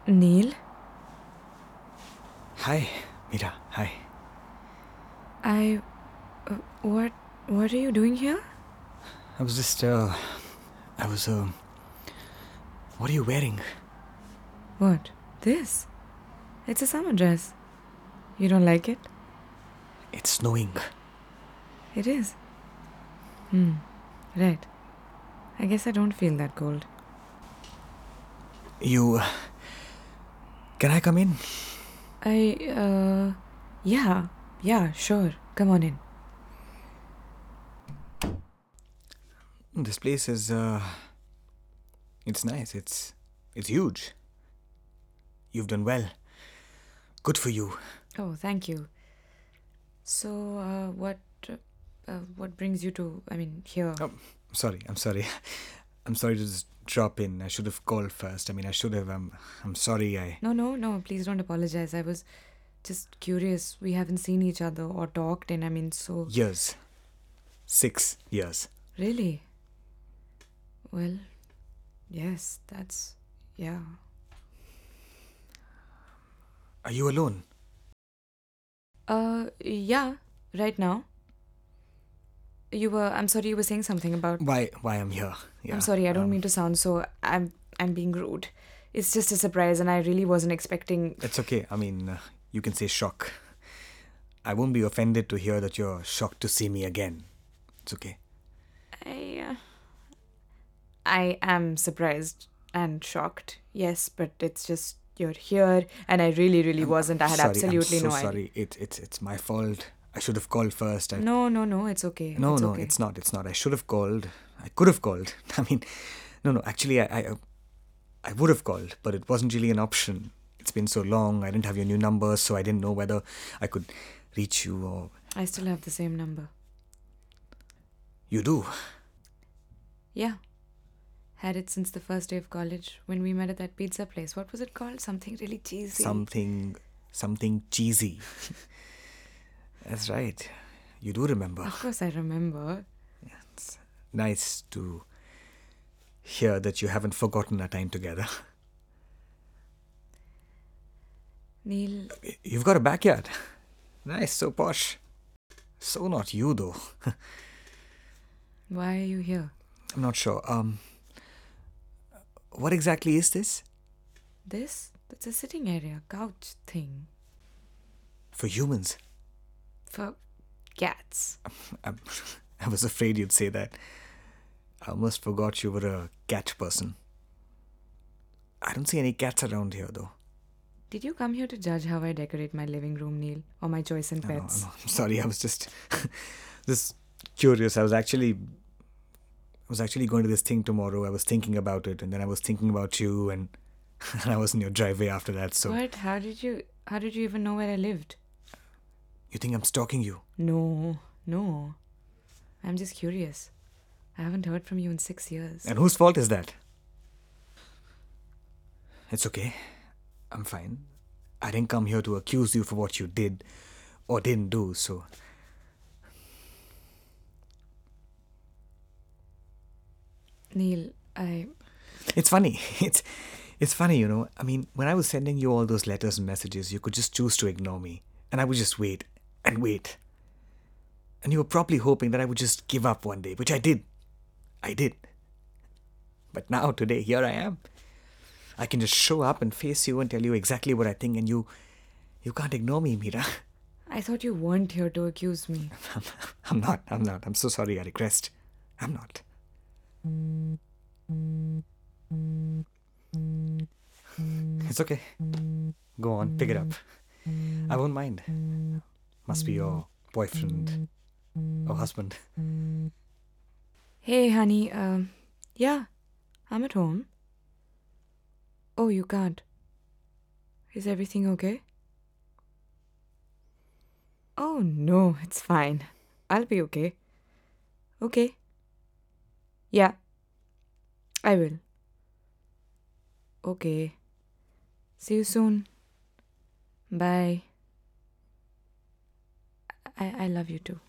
Neil, Hi, Mira. Hi. I. What. What are you doing here? I was just, I was, what are you wearing? What? This? It's a summer dress. You don't like it? It's snowing. It is. Right. I guess I don't feel that cold. You, can I come in? Yeah, sure. Come on in. This place is, it's nice. It's huge. You've done well. Good for you. Oh, thank you. So, what brings you to, here? Oh, I'm sorry. I'm sorry to just drop in. I should have called first. I should have, I'm sorry. No, please don't apologize. I was just curious. We haven't seen each other or talked in, so. Years. 6 years. Really? Well, yes, yeah. Are you alone? Yeah, right now. I'm sorry, you were saying something about. Why I'm here? Yeah. I'm sorry, I don't mean to sound so. I'm being rude. It's just a surprise, and I really wasn't expecting. It's okay. You can say shock. I won't be offended to hear that you're shocked to see me again. It's okay. I am surprised and shocked, yes, but it's just you're here, and I really, really wasn't. I had Sorry, absolutely I'm so no idea. sorry. It's my fault. I should have called first. No, it's okay. No, It's no, okay. it's not. It's not. I should have called. I could have called. No. Actually, I would have called, but it wasn't really an option. It's been so long. I didn't have your new number, so I didn't know whether I could reach you or I still have the same number. you do. Yeah. Had it since the first day of college when we met at that pizza place. What was it called? Something really cheesy. Something cheesy. That's right. You do remember. Of course, I remember. It's nice to hear that you haven't forgotten our time together. Neil, You've got a backyard. Nice, so posh. So not you, though. why are you here? I'm not sure. What exactly is this? That's a sitting area, couch thing. For humans? For cats. I was afraid you'd say that. I almost forgot you were a cat person. I don't see any cats around here, though. Did you come here to judge how I decorate my living room, Neil? Or my choice in No, pets? I'm sorry. I was just curious. I was actually going to this thing tomorrow. I was thinking about it, and then I was thinking about you, and, and I was in your driveway after that. So What? How did you even know where I lived? you think I'm stalking you? No. I'm just curious. I haven't heard from you in 6 years. And whose fault is that? It's okay. I'm fine. I didn't come here to accuse you for what you did or didn't do, so. Neil, It's funny. It's funny, you know. When I was sending you all those letters and messages, you could just choose to ignore me. And I would just wait and wait. And you were probably hoping that I would just give up one day, which I did. I did. But now, today, here I am. I can just show up and face you and tell you exactly what I think, and you can't ignore me, Mira. I thought you weren't here to accuse me. I'm not. I'm so sorry, I regressed. I'm not. It's okay. Go on, pick it up. I won't mind. Must be your boyfriend or husband. Hey, honey, yeah, I'm at home. Oh, you can't. Is everything okay? Oh, no, it's fine. I'll be okay. Okay. Yeah, I will. Okay. See you soon. Bye. I love you too.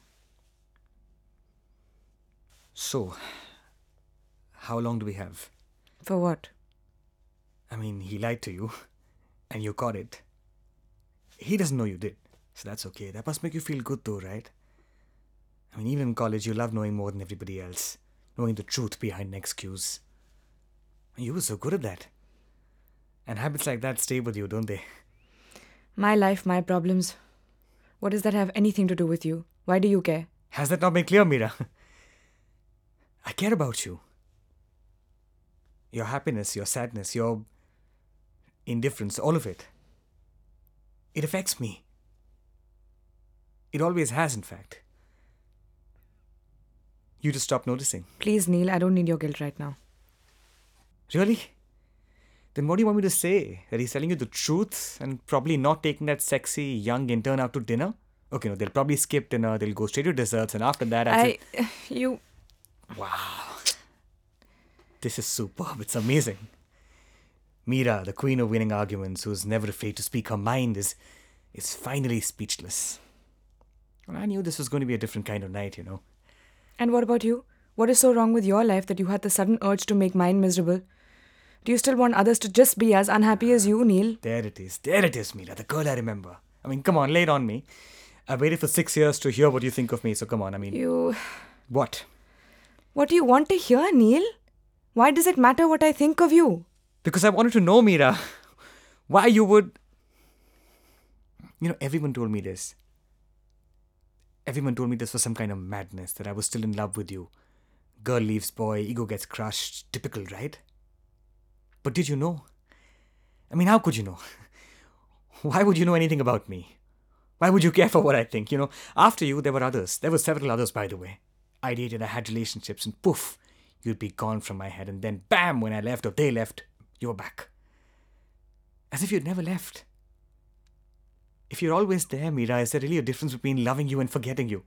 So, how long do we have? For what? He lied to you. and you caught it. He doesn't know you did, so that's okay. That must make you feel good though, right? I mean, even in college, you love knowing more than everybody else, knowing the truth behind an excuse. And you were so good at that. And habits like that stay with you, don't they? My life, my problems. What does that have anything to do with you? Why do you care? Has that not been clear, Mira? I care about you. Your happiness, your sadness, your indifference, all of it. It affects me. It always has, in fact. You just stop noticing. Please, Neil, I don't need your guilt right now. Really? Then what do you want me to say? That he's telling you the truth and probably not taking that sexy young intern out to dinner? Okay, no, they'll probably skip dinner, they'll go straight to desserts, and after that, You... Wow. This is superb. It's amazing. Mira, the queen of winning arguments, who's never afraid to speak her mind, is finally speechless. Well, I knew this was going to be a different kind of night, you know. And what about you? What is so wrong with your life that you had the sudden urge to make mine miserable? Do you still want others to just be as unhappy as you, Neil? There it is, Mira, the girl I remember. I mean, come on, lay it on me. I've waited for 6 years to hear what you think of me, so come on, I mean... You... What? What do you want to hear, Neil? Why does it matter what I think of you? Because I wanted to know, Mira, why you would... You know, everyone told me this. Everyone told me this was some kind of madness, that I was still in love with you. Girl leaves boy, ego gets crushed. Typical, right? But did you know? I mean, how could you know? Why would you know anything about me? Why would you care for what I think? You know, after you, there were others. There were several others, by the way. I dated, I had relationships, and poof, you'd be gone from my head. And then bam, when I left or they left, you were back. As if you'd never left. If you're always there, Mira, is there really a difference between loving you and forgetting you?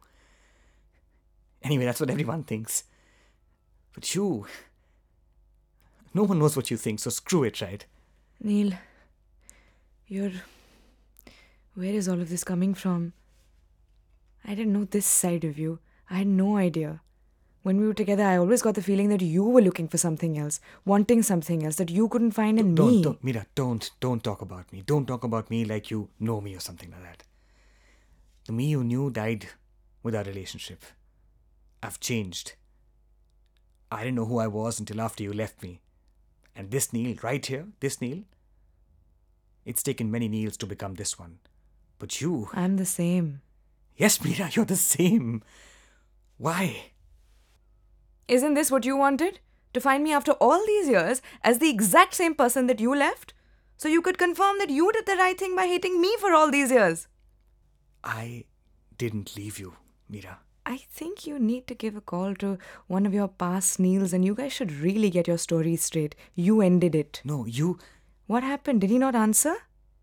Anyway, that's what everyone thinks. But you... No one knows what you think, so screw it, right? Neil, you're... Where is all of this coming from? I didn't know this side of you. I had no idea. When we were together, I always got the feeling that you were looking for something else, wanting something else that you couldn't find in me. Mira, don't talk about me. Don't talk about me like you know me or something like that. The me you knew died with our relationship. I've changed. I didn't know who I was until after you left me. And this Neil, right here, this Neil, it's taken many Neils to become this one. But you... I'm the same. Yes, Mira, you're the same. Why? Isn't this what you wanted? To find me after all these years as the exact same person that you left? So you could confirm that you did the right thing by hating me for all these years. I didn't leave you, Mira. I think you need to give a call to one of your past Neils and you guys should really get your story straight. You ended it. No, you... What happened? Did he not answer?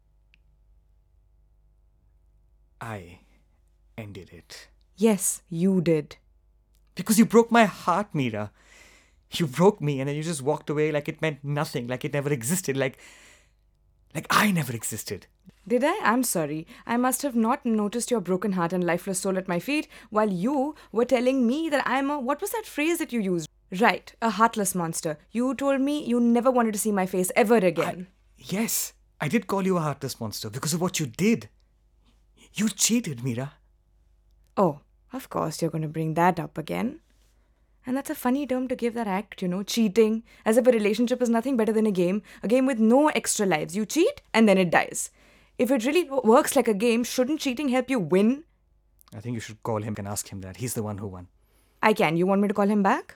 I ended it. Yes, you did. Because you broke my heart, Mira. You broke me and then you just walked away like it meant nothing, like it never existed, like I never existed. Did I? I'm sorry. I must have not noticed your broken heart and lifeless soul at my feet while you were telling me that I'm a... What was that phrase that you used? Right, a heartless monster. You told me you never wanted to see my face ever again. Yes, I did call you a heartless monster because of what you did. You cheated, Mira. Oh, of course you're going to bring that up again. And that's a funny term to give that act, you know, cheating. As if a relationship is nothing better than a game with no extra lives. You cheat and then it dies. If it really works like a game, shouldn't cheating help you win? I think you should call him and ask him that. He's the one who won. I can. You want me to call him back?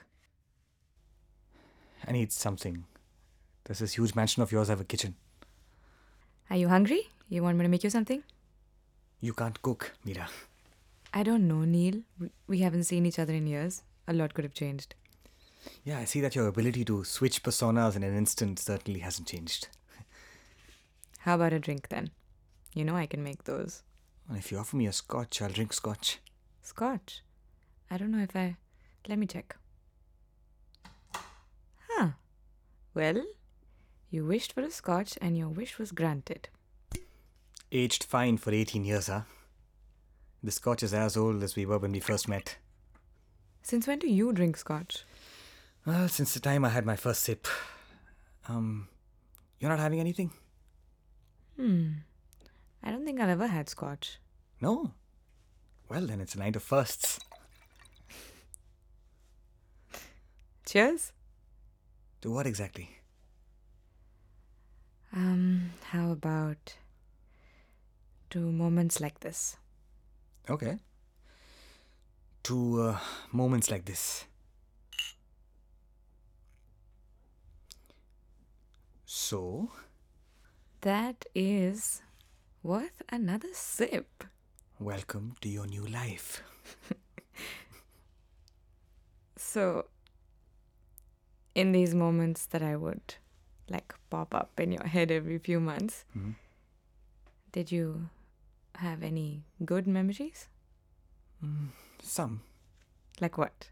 I need something. Does this huge mansion of yours have a kitchen? Are you hungry? You want me to make you something? You can't cook, Mira. I don't know, Neil. We haven't seen each other in years. A lot could have changed. Yeah, I see that your ability to switch personas in an instant certainly hasn't changed. How about a drink then? You know I can make those. Well, if you offer me a scotch, I'll drink scotch. Scotch? I don't know if I... Let me check. Huh. Well, you wished for a scotch and your wish was granted. Aged fine for 18 years, huh? The scotch is as old as we were when we first met. Since when do you drink scotch? Well, since the time I had my first sip. You're not having anything? I don't think I've ever had scotch. No? Well, then it's a night of firsts. Cheers. To what exactly? How about to moments like this? Okay. To moments like this. So, That is worth another sip. welcome to your new life. So, in these moments that I would like pop up in your head every few months, did you have any good memories? Some. Like what?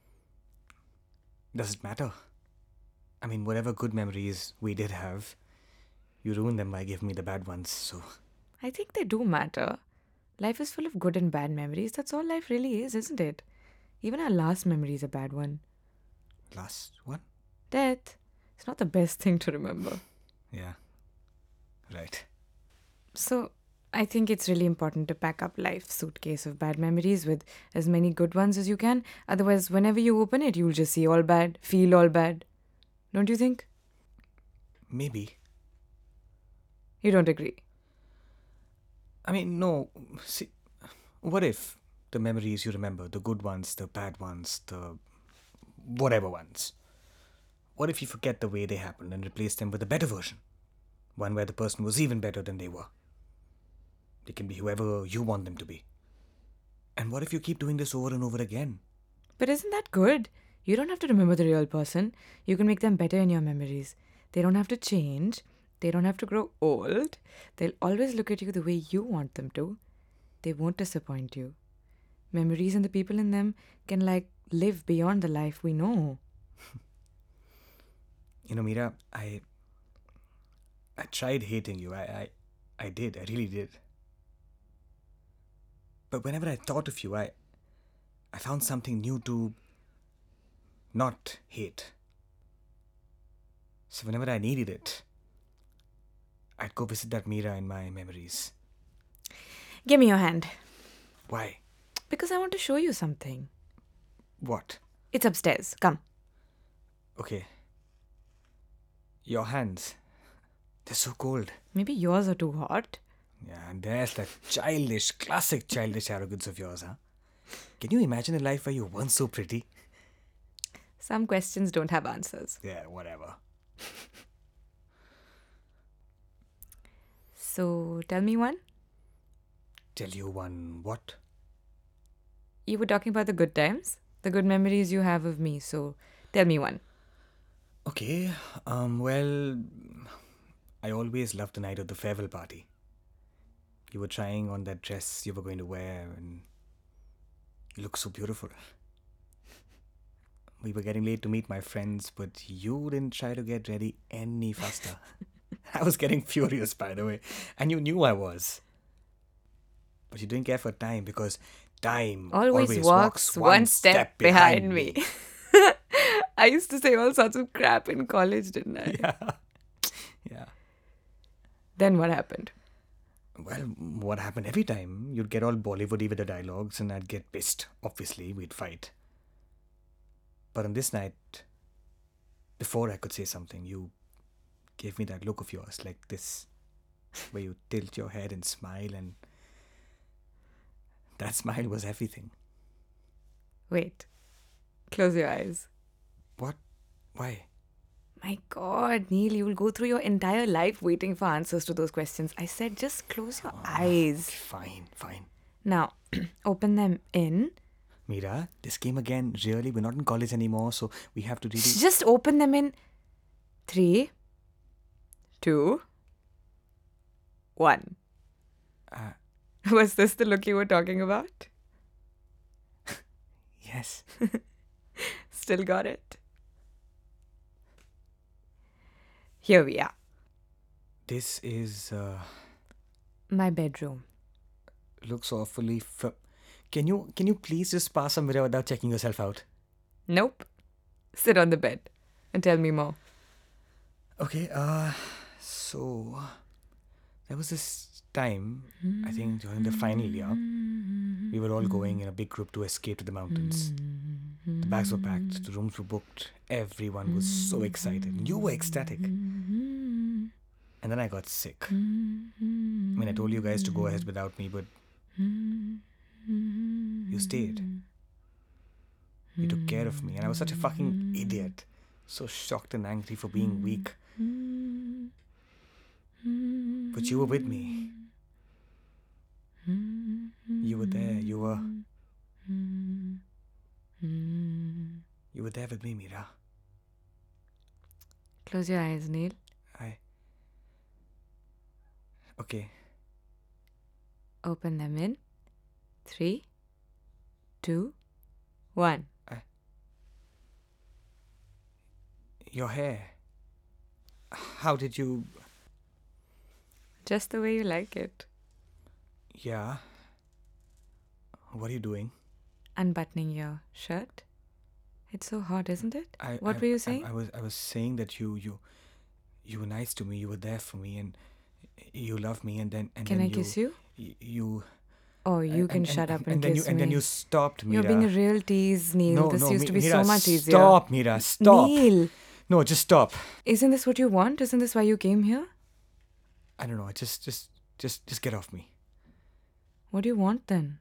Does it matter? I mean, whatever good memories we did have, you ruined them by giving me the bad ones, so. I think they do matter. Life is full of good and bad memories. That's all life really is, isn't it? Even our last memory is a bad one. Last one? Death. It's not the best thing to remember. Yeah. Right. So, I think it's really important to pack up life's suitcase of bad memories with as many good ones as you can. Otherwise, whenever you open it, you'll just see all bad, feel all bad. Don't you think? Maybe. You don't agree? I mean, no. See, what if the memories you remember, the good ones, the bad ones, the whatever ones, what if you forget the way they happened and replace them with a better version? One where the person was even better than they were. They can be whoever you want them to be. And what if you keep doing this over and over again? But isn't that good? You don't have to remember the real person. You can make them better in your memories. They don't have to change. They don't have to grow old. They'll always look at you the way you want them to. They won't disappoint you. Memories and the people in them can live beyond the life we know. You know, Mira, I tried hating you. I did. I really did. But whenever I thought of you, I found something new to not hate. So whenever I needed it, I'd go visit that Mira in my memories. Give me your hand. Why? Because I want to show you something. What? It's upstairs. Come. Okay. Your hands. They're so cold. Maybe yours are too hot. Yeah, and there's that classic childish arrogance of yours, huh? Can you imagine a life where you weren't so pretty? Some questions don't have answers. Yeah, whatever. So, tell me one. Tell you one what? You were talking about the good times, the good memories you have of me. So, tell me one. Okay, well, I always loved the night of the farewell party. You were trying on that dress you were going to wear and you looked so beautiful. We were getting late to meet my friends, but you didn't try to get ready any faster. I was getting furious, by the way, and you knew I was. But you didn't care for time because time Always walks one step behind me. I used to say all sorts of crap in college, didn't I? Yeah. Yeah. Then what happened? Well, what happened every time? You'd get all Bollywoody with the dialogues and I'd get pissed. Obviously, we'd fight. But on this night, before I could say something, you gave me that look of yours, like this, where you tilt your head and smile, and that smile was everything. Wait. Close your eyes. What? Why? My God, Neil, you will go through your entire life waiting for answers to those questions. I said just close your eyes. Fine. Now, open them in. Mira, this came again. Really, we're not in college anymore, so we have to really... Just open them in 3, 2, 1. Was this the look you were talking about? Yes. Still got it. Here we are. This is... My bedroom. looks awfully... Can you please just pass a mirror without checking yourself out? Nope. Sit on the bed and tell me more. Okay, so There was this time, I think during the final year, we were all going in a big group to escape to the mountains. The bags were packed, the rooms were booked, everyone was so excited. You were ecstatic. And then I got sick. I mean, I told you guys to go ahead without me, but you stayed. You took care of me, and I was such a fucking idiot. So shocked and angry for being weak. But you were with me. You were there. You were there with me, Mira. Close your eyes, Neil. Okay. Open them in 3, 2, 1. Your hair. How did you... Just the way you like it. Yeah. What are you doing? Unbuttoning your shirt. It's so hot, isn't it? What were you saying? I was saying that you were nice to me. You were there for me, and you loved me. And then Can I kiss you? You. Oh, you can shut up and kiss me. And then you stopped, Mira. You're being a real tease, Neil. This used to be Mira, so much easier. Stop, Mira. Stop. Neil. No, just stop. Isn't this what you want? Isn't this why you came here? I don't know. Just get off me. What do you want then?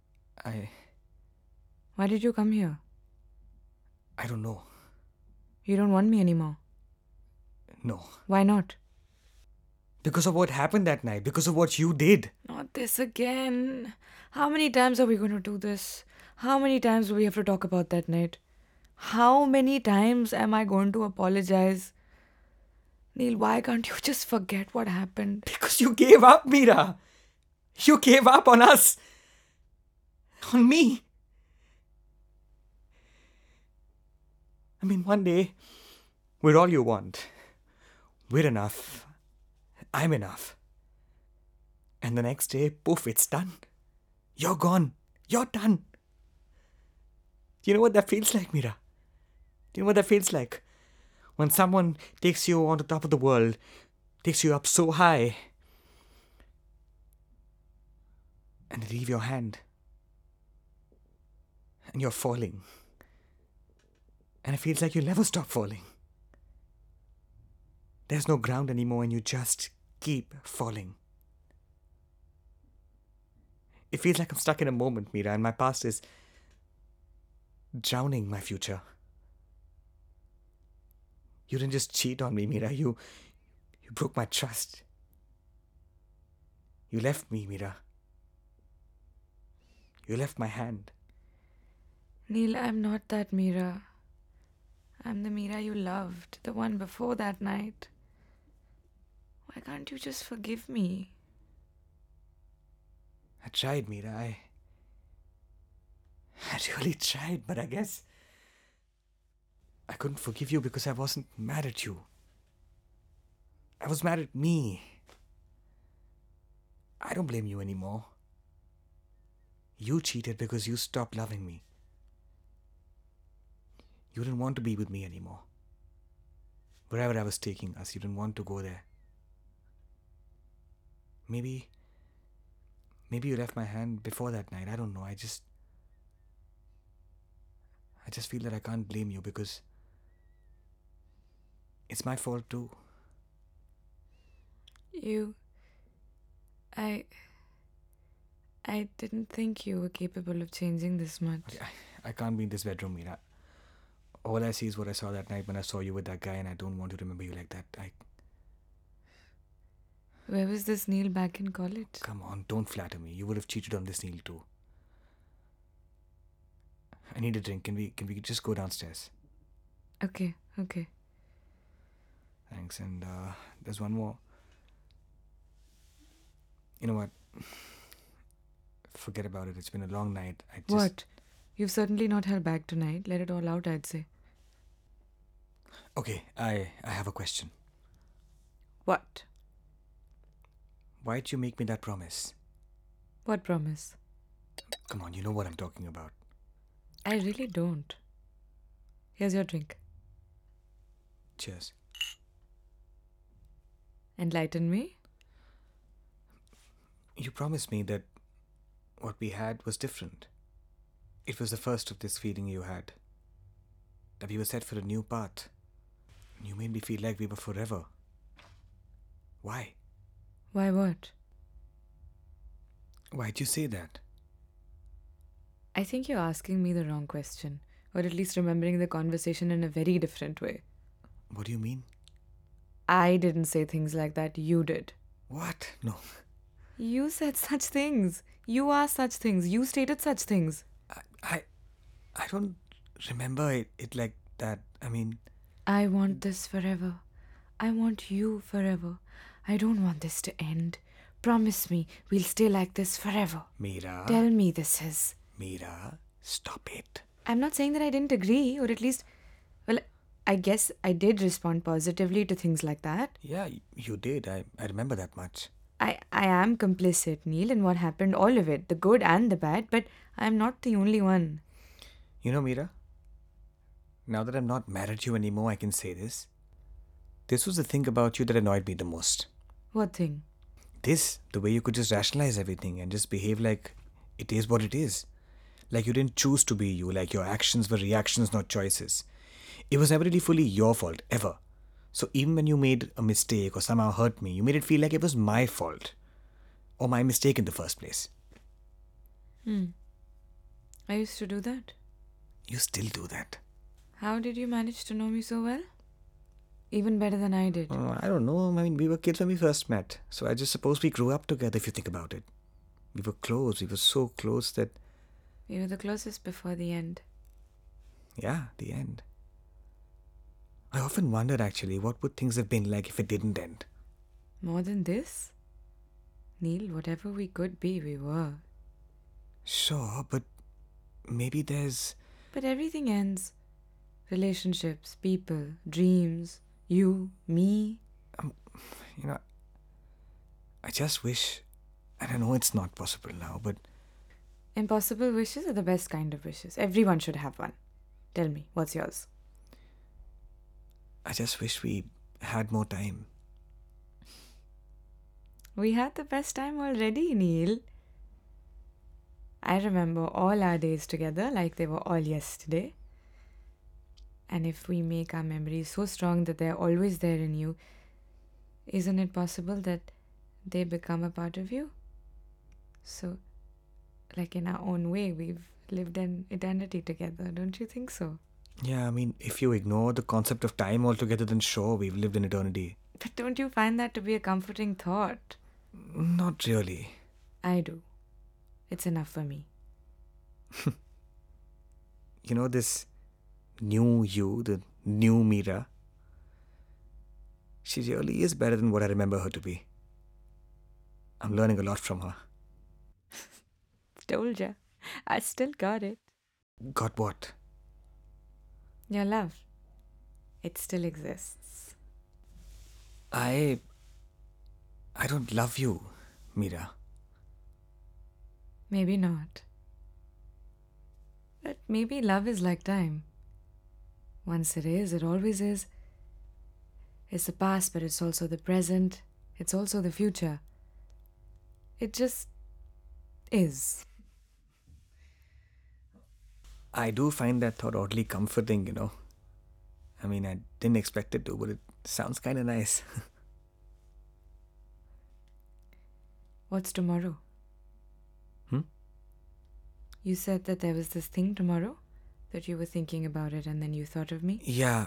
Why did you come here? I don't know. You don't want me anymore. No. Why not? Because of what happened that night. Because of what you did. Not this again. How many times are we going to do this? How many times do we have to talk about that night? How many times am I going to apologize? Neil, why can't you just forget what happened? Because you gave up, Mira. You gave up on us. On me. I mean, one day, we're all you want. We're enough. I'm enough. And the next day, poof, it's done. You're gone. You're done. Do you know what that feels like, Mira? Do you know what that feels like? When someone takes you on the top of the world, takes you up so high, and they leave your hand. And you're falling. And it feels like you'll never stop falling. There's no ground anymore and you just keep falling. It feels like I'm stuck in a moment, Mira, and my past is drowning my future. You didn't just cheat on me, Mira. You broke my trust. You left me, Mira. You left my hand. Neil, I'm not that Mira. I'm the Mira you loved, the one before that night. Why can't you just forgive me? I tried, Mira. I really tried, but I guess I couldn't forgive you because I wasn't mad at you. I was mad at me. I don't blame you anymore. You cheated because you stopped loving me. You didn't want to be with me anymore. Wherever I was taking us, you didn't want to go there. Maybe you left my hand before that night. I don't know. I just feel that I can't blame you because it's my fault too. I didn't think you were capable of changing this much. I can't be in this bedroom, Mira. All I see is what I saw that night when I saw you with that guy, and I don't want to remember you like that. Where was this Neil back in college? Come on, don't flatter me. You would have cheated on this Neil too. I need a drink. Can we just go downstairs? Okay. Thanks. And there's one more. You know what? Forget about it. It's been a long night. What? You've certainly not held back tonight. Let it all out, I'd say. Okay, I have a question. What? Why'd you make me that promise? What promise? Come on, you know what I'm talking about. I really don't. Here's your drink. Cheers. Enlighten me. You promised me that what we had was different. It was the first of this feeling you had. That we were set for a new path. You made me feel like we were forever. Why? Why what? Why'd you say that? I think you're asking me the wrong question, or at least remembering the conversation in a very different way. What do you mean? I didn't say things like that, you did. What? No. You said such things. You asked such things. You stated such things. I don't remember it like that. I mean, I want this forever. I want you forever. I don't want this to end. Promise me we'll stay like this forever. Meera. Tell me this is. Meera, stop it. I'm not saying that I didn't agree, or at least, well, I guess I did respond positively to things like that. Yeah, you did. I remember that much. I am complicit, Neil, in what happened, all of it, the good and the bad, but I'm not the only one. You know, Meera, now that I'm not mad at you anymore, I can say this. This was the thing about you that annoyed me the most. What thing? This, the way you could just rationalize everything and just behave like it is what it is. Like you didn't choose to be you, like your actions were reactions, not choices. It was never really fully your fault, ever. So even when you made a mistake or somehow hurt me, you made it feel like it was my fault. Or my mistake in the first place. I used to do that. You still do that. How did you manage to know me so well? Even better than I did. I don't know. I mean, we were kids when we first met. So I just suppose we grew up together if you think about it. We were close. We were so close that... We were the closest before the end. Yeah, the end. I often wondered actually, what would things have been like if it didn't end? More than this? Neil, whatever we could be, we were. Sure, but maybe there's... But everything ends. Relationships, people, dreams, you, me. You know, I just wish... And I know it's not possible now, but... Impossible wishes are the best kind of wishes. Everyone should have one. Tell me, what's yours? I just wish we had more time. We had the best time already, Neil. I remember all our days together like they were all yesterday. And if we make our memories so strong that they're always there in you, isn't it possible that they become a part of you? So, like in our own way, we've lived an eternity together, don't you think so? Yeah, I mean, if you ignore the concept of time altogether, then sure, we've lived in eternity. But don't you find that to be a comforting thought? Not really. I do. It's enough for me. You know, this new you, the new Meera, she really is better than what I remember her to be. I'm learning a lot from her. Told ya. I still got it. Got what? Your love. It still exists. I don't love you, Meera. Maybe not. But maybe love is like time. Once it is, it always is. It's the past, but it's also the present. It's also the future. It just is. I do find that thought oddly comforting, you know. I mean, I didn't expect it to, but it sounds kind of nice. What's tomorrow? You said that there was this thing tomorrow? That you were thinking about it and then you thought of me? Yeah,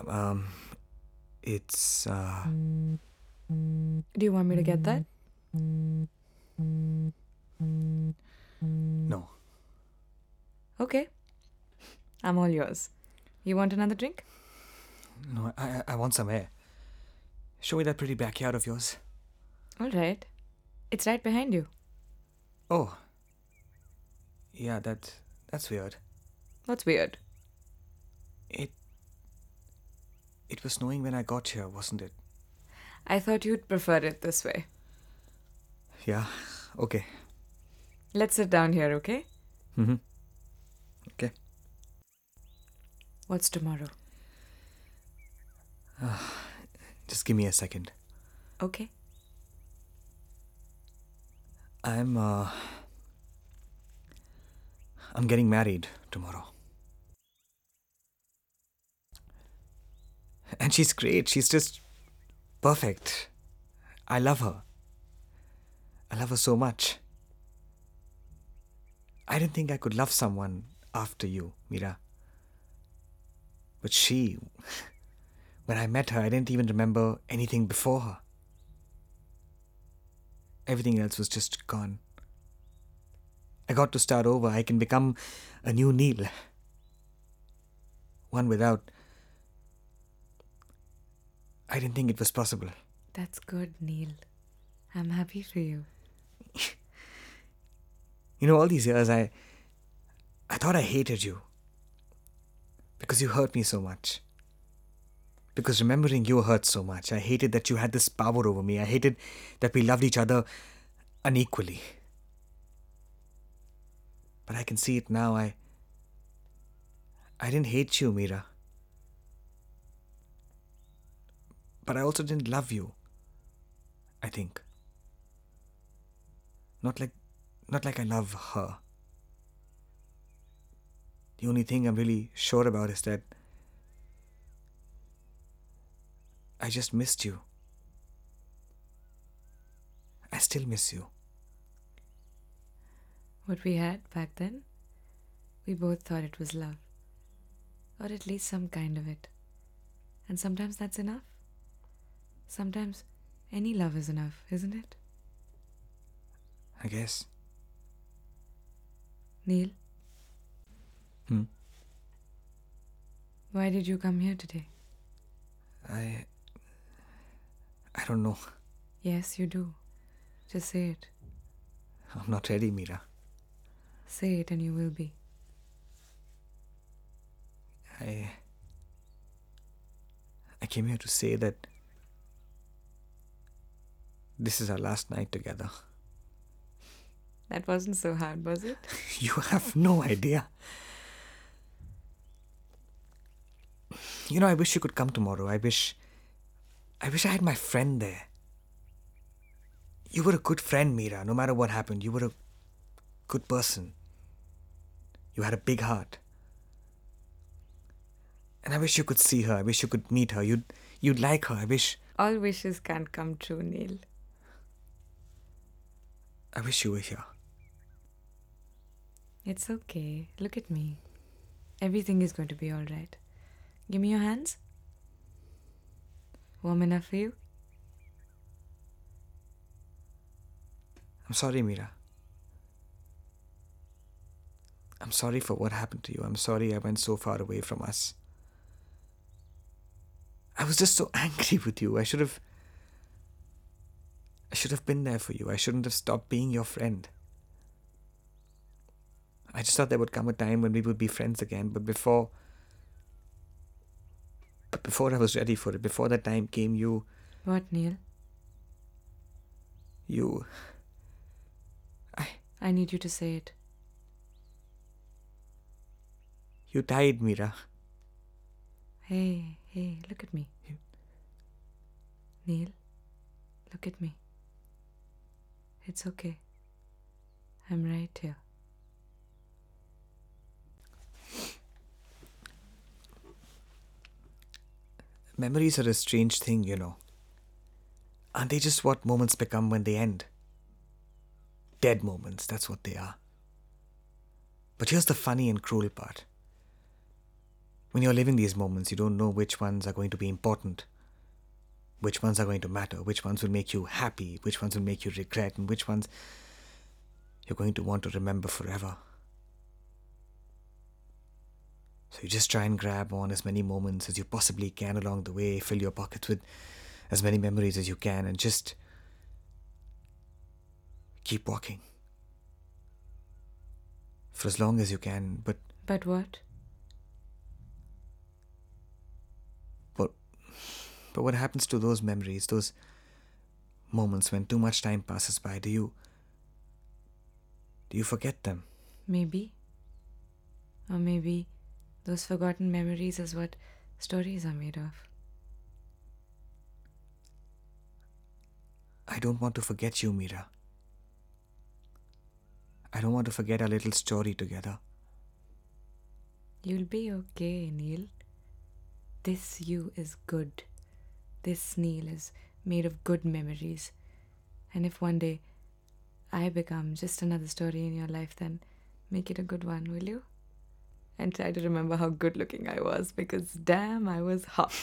it's, Do you want me to get that? no. Okay. I'm all yours. You want another drink? No, I want some air. Show me that pretty backyard of yours. All right. It's right behind you. Oh. Yeah, that's weird. What's weird? It was snowing when I got here, wasn't it? I thought you'd prefer it this way. Yeah, okay. Let's sit down here, okay? Okay. What's tomorrow? Just give me a second. Okay. I'm getting married tomorrow. And she's great. She's just perfect. I love her. I love her so much. I didn't think I could love someone after you, Mira. But she, when I met her, I didn't even remember anything before her. Everything else was just gone. I got to start over. I can become a new Neil. One without. I didn't think it was possible. That's good, Neil. I'm happy for you. You know, all these years I thought I hated you. Because you hurt me so much. Because remembering you hurt so much. I hated that you had this power over me. I hated that we loved each other unequally. But I can see it now. I didn't hate you, Mira. But I also didn't love you. I think. Not like I love her. The only thing I'm really sure about is that I just missed you. I still miss you. What we had back then, we both thought it was love. Or at least some kind of it. And sometimes that's enough. Sometimes any love is enough, isn't it? I guess. Neil, Hmm? why did you come here today? I don't know. Yes, you do. Just say it. I'm not ready, Mira. Say it and you will be. I came here to say that this is our last night together. That wasn't so hard, was it? You have no idea. You know, I wish you could come tomorrow. I wish I had my friend there. You were a good friend, Mira. No matter what happened, you were a good person. You had a big heart. And I wish you could see her. I wish you could meet her. You'd like her. I wish All wishes can't come true, Neil. you were here. It's okay. Look at me. Everything is going to be alright. Give me your hands. Warm enough for you? I'm sorry, Mira. I'm sorry for what happened to you. I'm sorry I went so far away from us. I was just so angry with you. I should have been there for you. I shouldn't have stopped being your friend. I just thought there would come a time when we would be friends again, but before I was ready for it, before that time came, you What, Neil? I need you to say it. you died, Mira. Hey, look at me. Neil, look at me. It's okay. I'm right here. Memories are a strange thing, you know. Aren't they just what moments become when they end? Dead moments, that's what they are. But here's the funny and cruel part. When you're living these moments, you don't know which ones are going to be important, which ones are going to matter, which ones will make you happy, which ones will make you regret, and which ones you're going to want to remember forever. So you just try and grab on as many moments as you possibly can along the way, fill your pockets with as many memories as you can, and just keep walking. For as long as you can, but what? But what happens to those memories, those moments when too much time passes by? Do you forget them? Maybe. Or maybe those forgotten memories is what stories are made of. I don't want to forget you, Mira. I don't want to forget our little story together. You'll be okay, Neil. This you is good. This Neil is made of good memories. And if one day I become just another story in your life, then make it a good one, will you? And try to remember how good looking I was, because damn, I was hot.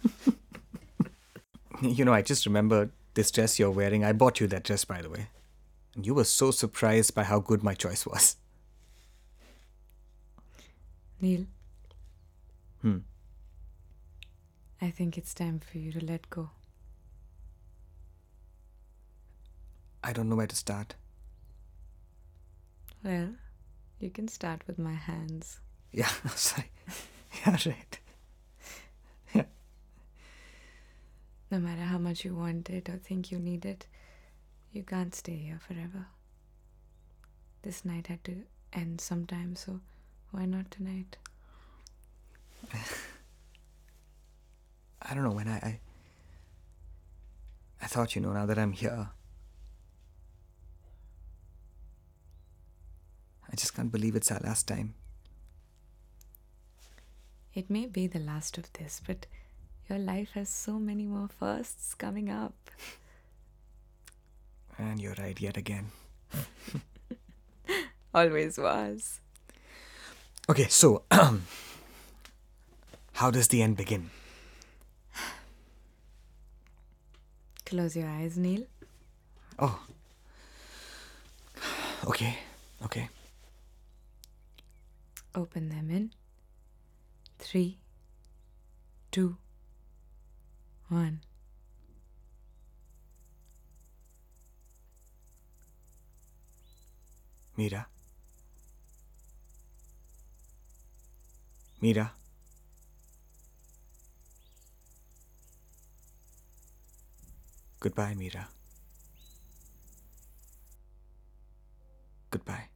I just remembered this dress you're wearing. I bought you that dress, by the way. And you were so surprised by how good my choice was. Neil, Hmm. I think it's time for you to let go. I don't know where to start. Well, you can start with my hands. Yeah, sorry. Yeah, right. No matter how much you want it or think you need it, you can't stay here forever. This night had to end sometime, so why not tonight? I don't know when I thought, now that I'm here, I just can't believe it's our last time. It may be the last of this, but your life has so many more firsts coming up. And you're right yet again. Always was. Okay, so, how does the end begin? Close your eyes, Neil. Oh. Okay. Open them in 3, 2, 1. Mira. Goodbye, Mira. Goodbye.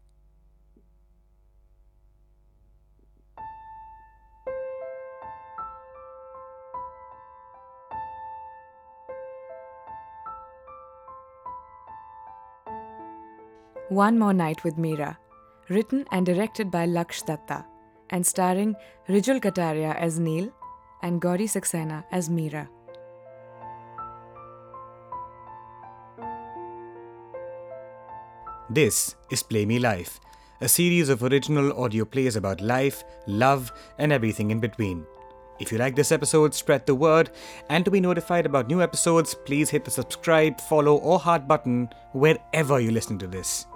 One More Night with Meera, written and directed by Laksh Datta, and starring Rijul Kataria as Neil and Gauri Saxena as Meera. This is Play Me Life, a series of original audio plays about life, love, and everything in between. If you like this episode, spread the word, and to be notified about new episodes, please hit the subscribe, follow, or heart button wherever you're listening to this.